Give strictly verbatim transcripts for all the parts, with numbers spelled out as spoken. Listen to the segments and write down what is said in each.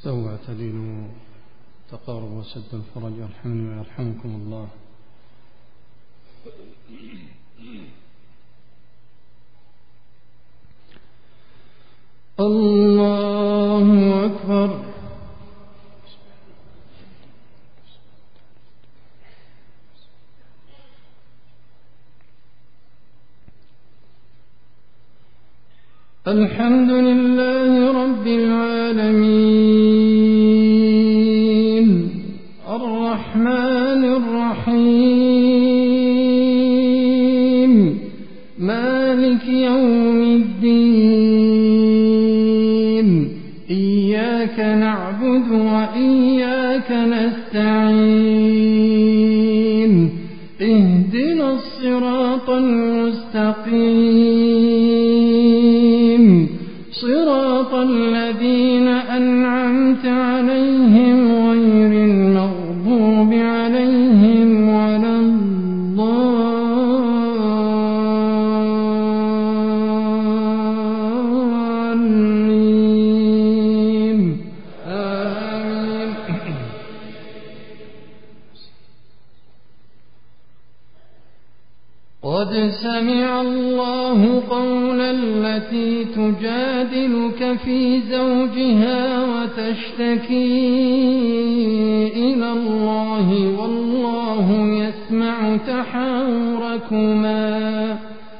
استووا اعتدلوا تقاربوا وسدوا الفرج يرحمني ويرحمكم الله. الله أكبر. الحمد لله رب العالمين الرحمن الرحيم مالك يوم الدين إياك نعبد وإياك نستعين اهدنا الصراط المستقيم صراط الذين أنعمت عليهم غير المغضوب عليهم ولا الضالين آمين. قد سمع الله قولا التي تجادلك في زوجها وتشتكي إلى الله والله يسمع تحاوركما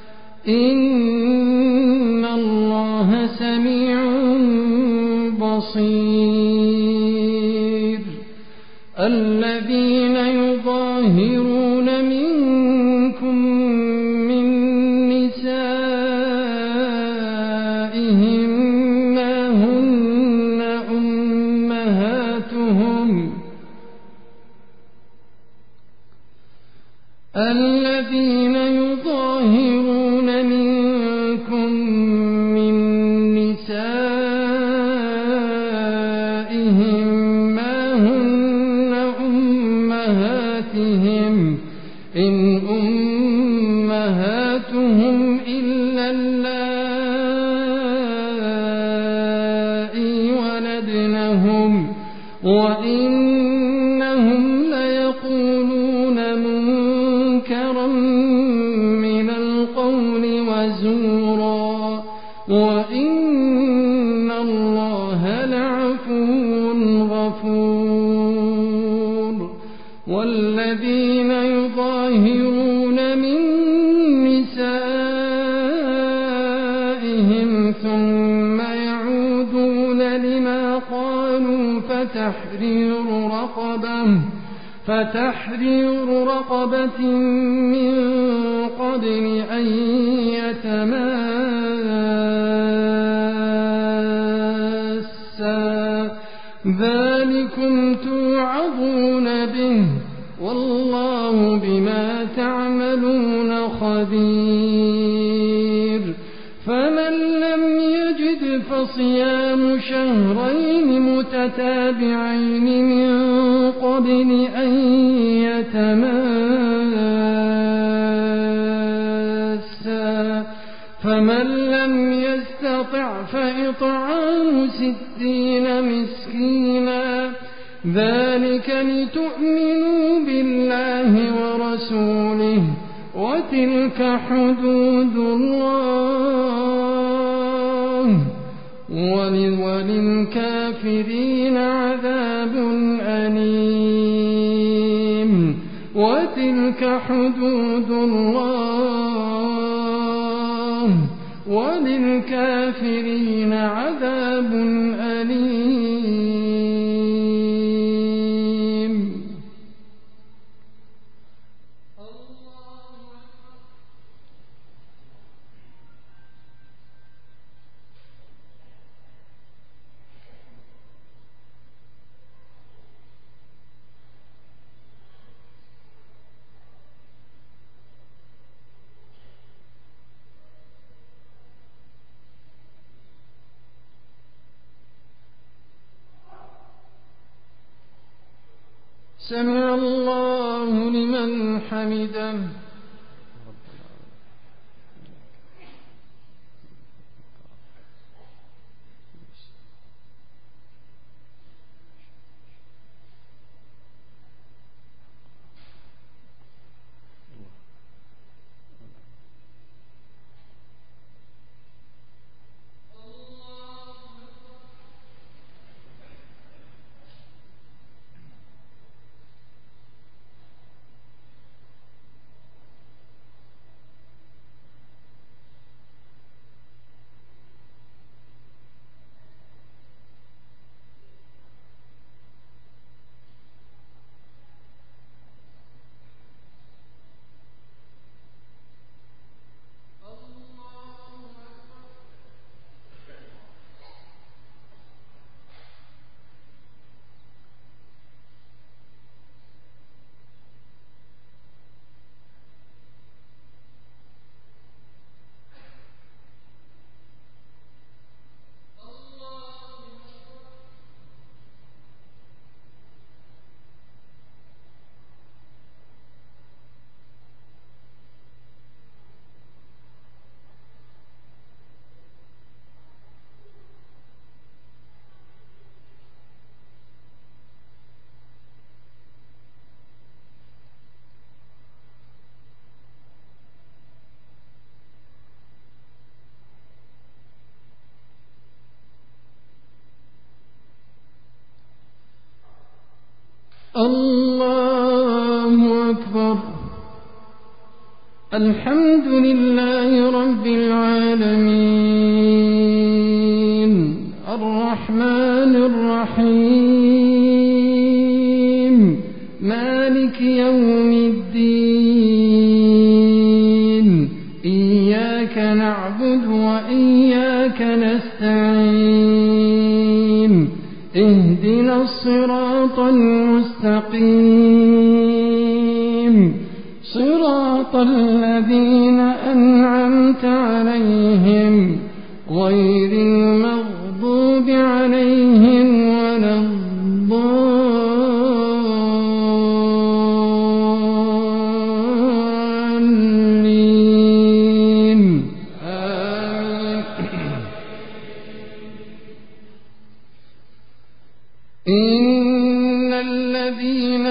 إن الله سميع بصير. الذين يظاهرون منكم من نسائهم ما هن أمهاتهم الذين يظاهرون منكم من نسائهم ما هن أمهاتهم إن أمهاتهم إلا اللائي ولدنهم وإنهم ليقولون منكرا من القول وزورا وإن الله لعفو غفور. والذين يظاهرون من نسائهم ثم يعودون لما قالوا فتحرير رقبة فتحرير رقبة من قبل أن يتماسا ذلكم توعظون به والله بما تعملون خبير. فمن لم يجد فصيام شهرين متتابعين من قبل أن يتماسا فمن لم يستطع فإطعام ستين مسكينا ذلك لتؤمنوا بالله ورسوله وتلك حدود الله وللكافرين عذاب أليم. وتلك حدود الله وللكافرين عذاب أليم. سمع الله لمن حمده. الله أكبر. الحمد لله رب العالمين الرحمن الرحيم مالك يوم الدين إياك نعبد وإياك نستعين اهدنا الصراط المستقيم صراط الذين أنعمت عليهم غير المغضوب عليهم ولا الضالين آمين. إن الذين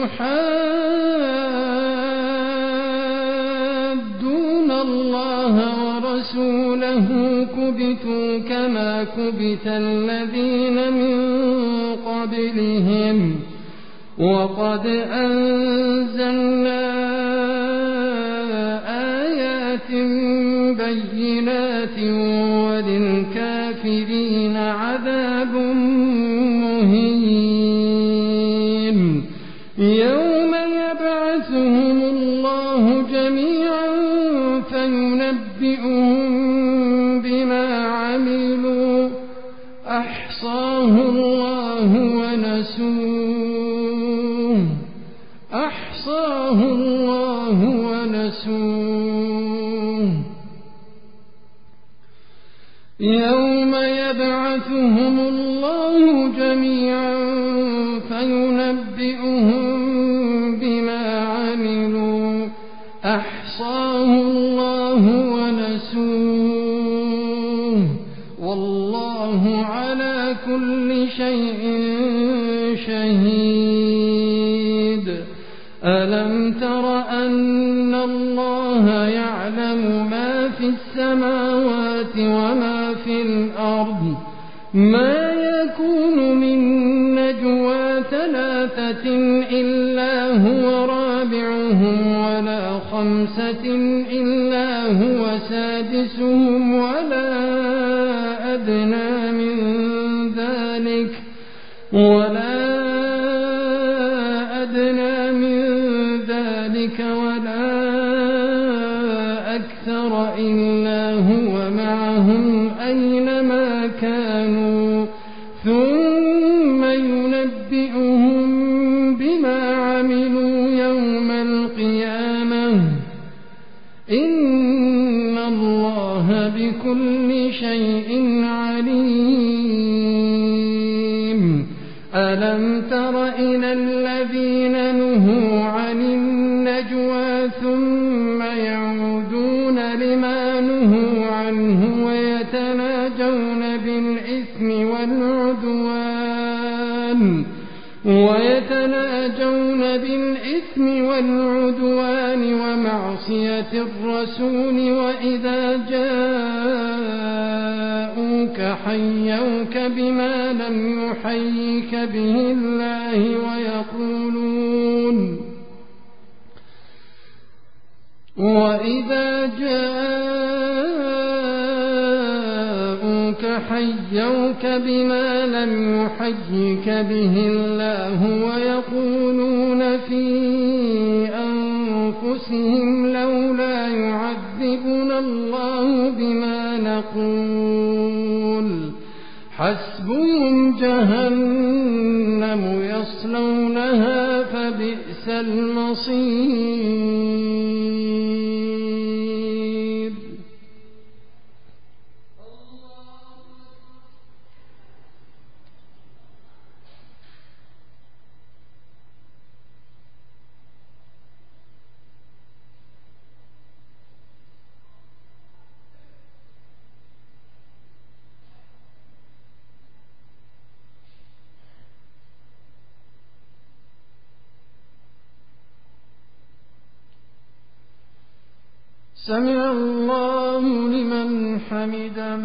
يحادون الله ورسوله كبتوا كما كبت الذين من قبلهم وقد أنزلنا آيات بينات وللكافرين عذاب مهين. يوم يبعثهم الله جميعا فينبئهم بما عملوا أحصاه الله ونسوه أحصاه الله ونسوه. يوم يبعثهم الله جميعا فينبئهم بما عملوا أحصاه الله ونسوه والله على كل شيء شهيد. ألم تر أن الله يعلم ما في السماوات وما في الأرض ما يكون من نجوى ثلاثة إلا هو رابعهم ولا خمسة إلا هو سادسهم ولا أدنى من ذلك ولا أدنى من ذلك ولا أكثر إلا هو معهم أينما كانوا ثم ينبئهم بما عملوا يوم القيامة إن الله بكل شيء عليم. ألم تر إلى الذين نهوا عن النجوى ثم يعودون لما نهوا عنه ويتناجون بالإثم والعدوان ويتناجون بالإثم والعدوان ومعصية الرسول وإذا جاءوك حيوك بما لم يحيك به الله ويقولون وإذا جاءوك حيوك بما لم يحيك به الله ويقولون في أنفسهم لولا يعذبنا الله بما نقول حسبهم جهنم يصلونها فبئس المصير. سمع الله لمن حمده.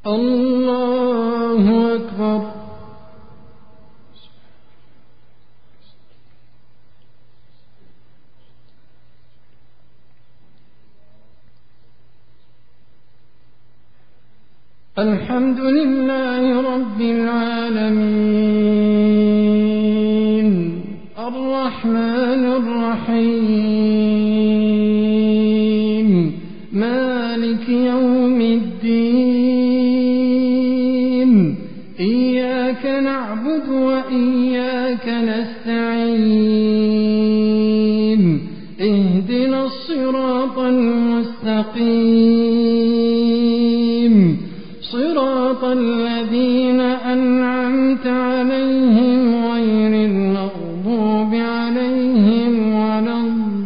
الله أكبر. الحمد لله رب العالمين الرحمن الرحيم مالك يوم الدين إياك نعبد وإياك نستعين اهدنا الصراط المستقيم صراط الذين أنعمت عليهم غير المغضوب عليهم ولا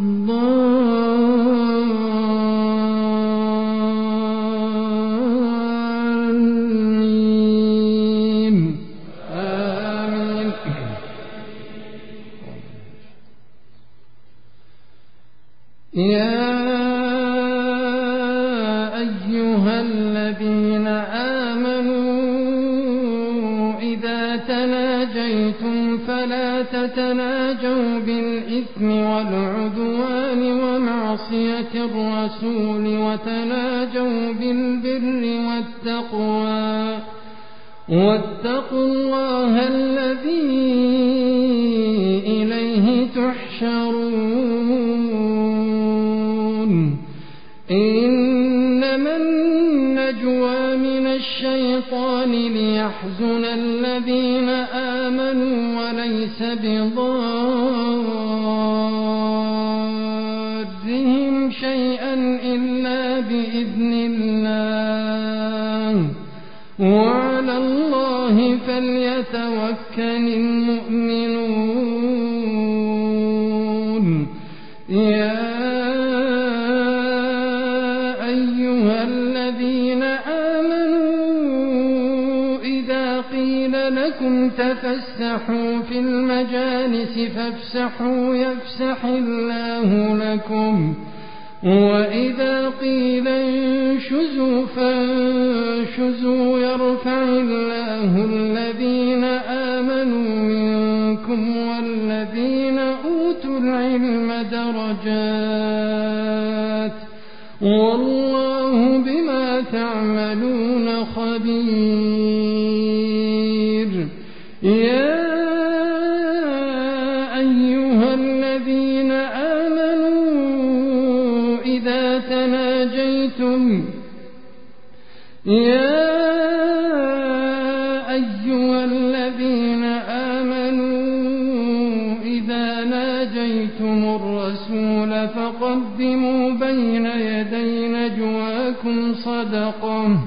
الضالين آمين. يا أيها الذين آمنوا إذا تناجيتم فلا تتناجوا بالإثم والعدوان ومعصية الرسول وتناجوا بالبر والتقوى واتقوا الله الذي إليه تحشرون. إنما النجوى من الشيطان ليحزن الذين آمنوا وليس بضارهم شيئا إلا بإذن الله وعلى الله فليتوكل المؤمنون. يا أيها الذين آمنوا إذا قيل لكم تفسحوا في المجالس فافسحوا يفسح الله لكم وإذا قيل انشزوا فانشزوا يرفع الله الذين آمنوا منكم والذين أوتوا العلم درجات والله بما تعملون خبير. يا أيها الذين آمنوا إذا تناجيتم يا أيها الذين آمنوا إذا ناجيتم الرسول فقدموا بين يدي نجواكم صدقة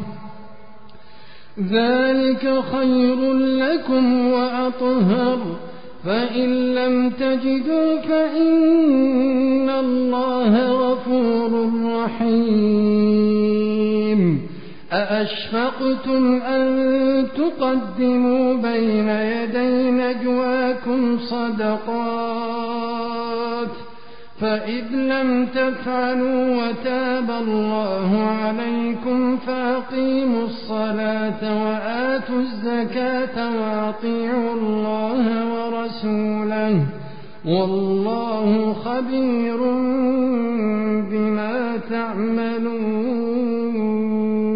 ذلك خير لكم وأطهر فإن لم تجدوا فإن الله غفور رحيم. أأشفقتم أن تقدموا بين يدي نجواكم صدقات فإذ لم تفعلوا وتاب الله عليكم فأقيموا الصلاة وآتوا الزكاة وأطيعوا الله ورسوله والله خبير بما تعملون.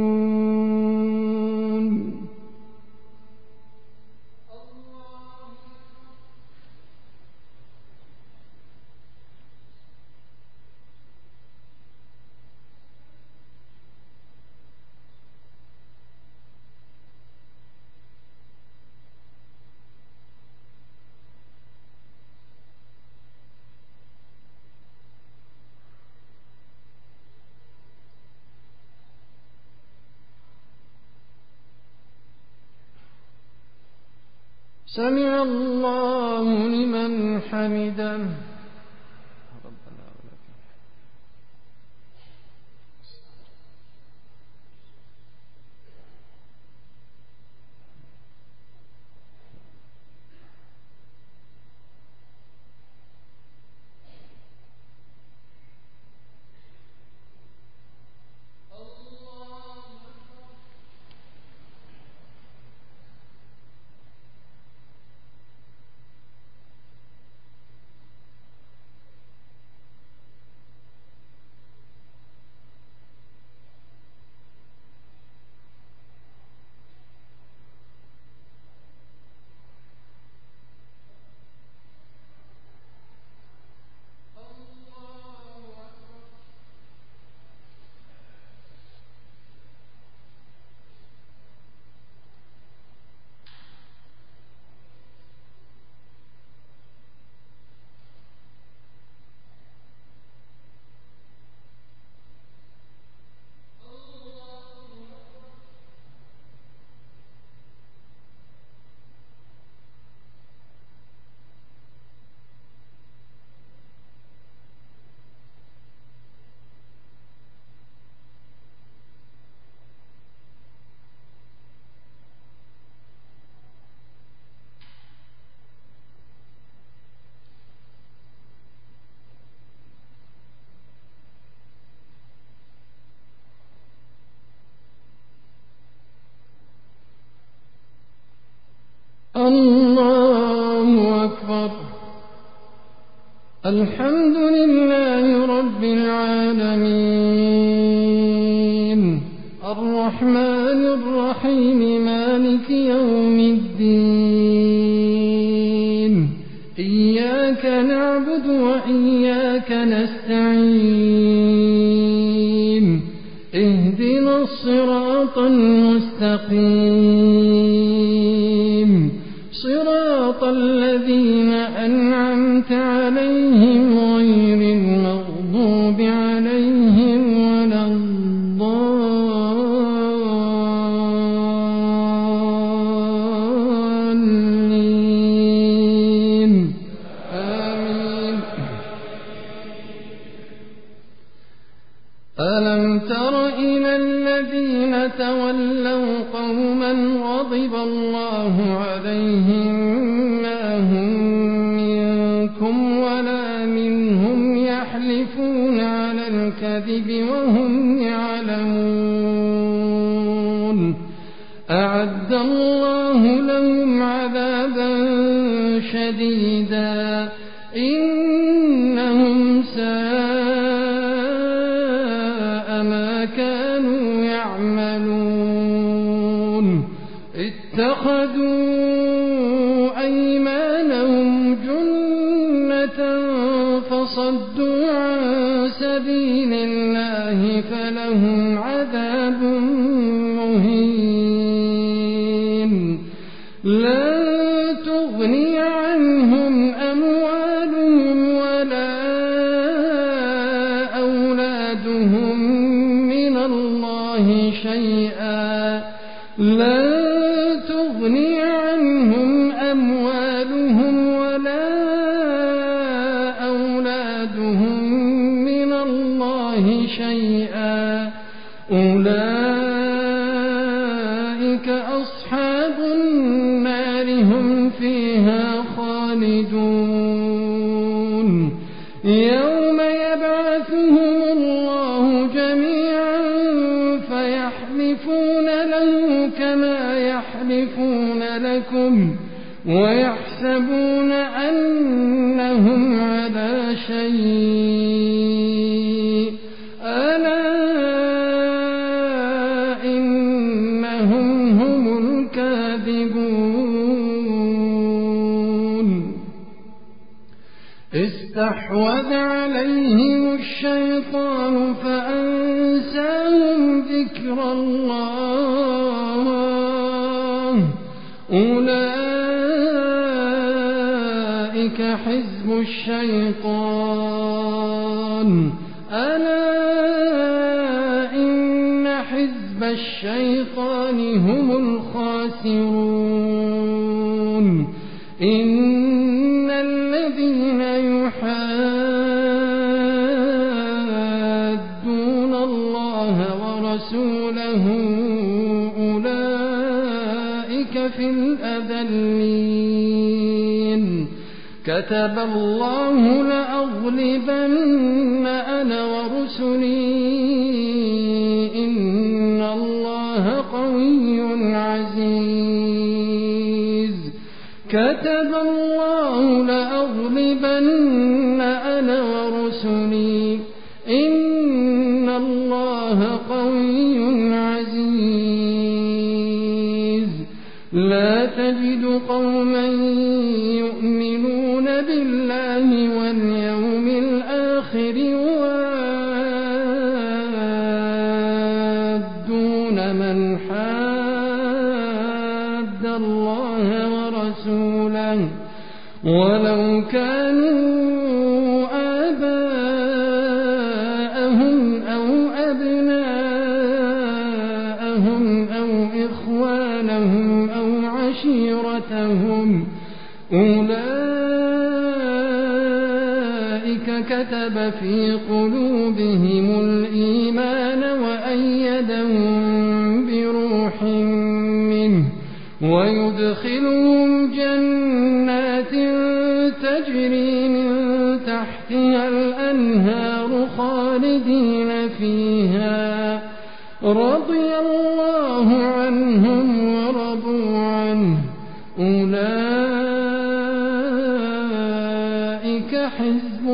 سمع الله لمن حمده. الله أكبر. الحمد لله رب العالمين الرحمن الرحيم مالك يوم الدين إياك نعبد وإياك نستعين اهدنا الصراط المستقيم صراط الذين أنعمت عليهم غير المغضوب عليهم ولا الضالين آمين. ألم تر إلى الذين تولوا قوما غضب الله عليهم ما هم منكم ولا منهم يحلفون على الكذب وهم يعلمون أعد الله لهم عذابا شديدا إنهم ساء ما كانوا يعملون اتخذوا أيمانهم جنة فصدوا عن سبيل الله فلهم عذاب مهين لن تغني عنهم أموالهم ولا أولادهم من الله شيئا لن تغني عنهم أموالهم ولا أولادهم من الله شيئا أولئك أصحاب النار هم فيها خالدون يوم يبعثهم الله جميعا فيحلفون له كما يحلفون لكم ويحسبون أنهم على شيء ألا إنهم هم الكاذبون استحوذ عليهم الشيطان فأنساهم ذكر الله أولئك حزب الشيطان ألا إن حزب الشيطان هم الخاسرون إن الذين يحادون الله ورسوله أولئك في الأذلين كتب الله لأغلبن أنا ورسلي إن الله قوي عزيز كتب الله لأغلبن أنا ورسلي إن الله قوي عزيز لا تجد قوما يؤمنون بالله واليوم الآخر يوادون من حاد الله ورسوله ولو كانوا آباءهم أو أبناءهم أو إخوانهم أو عشيرتهم أولئك كتب في قلوبهم الإيمان وأيدهم بروح منه ويدخلهم جنات تجري من تحتها الأنهار خالدين فيها رضي الله عنهم ورضوا عنه أولئك حزب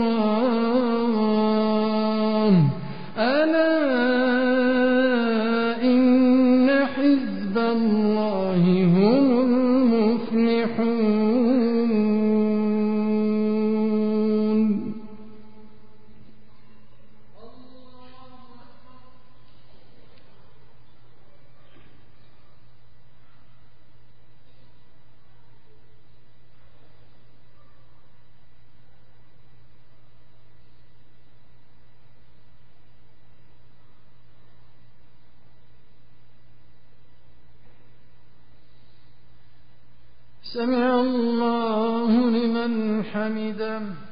الله ألا إن حزب الله هم المفلحون. سمع الله لمن حمده.